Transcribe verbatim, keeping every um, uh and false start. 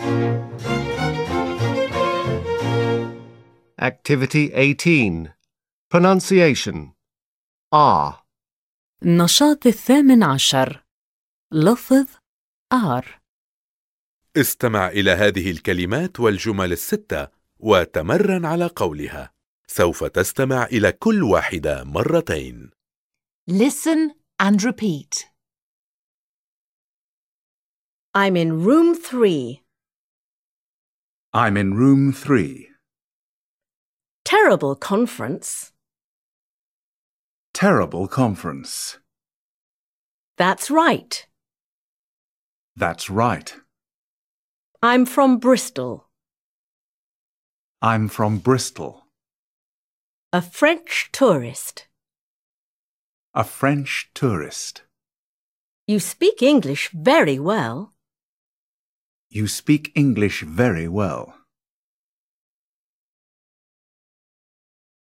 Activity eighteen. Pronunciation. R. النشاط الثامن عشر. لفظ R. استمع إلى هذه الكلمات والجمل الستة وتمرن على قولها. سوف تستمع إلى كل واحدة مرتين. Listen and repeat. I'm in room three. I'm in room three. Terrible conference. Terrible conference. That's right. That's right. I'm from Bristol. I'm from Bristol. A French tourist. A French tourist. You speak English very well. You speak English very well.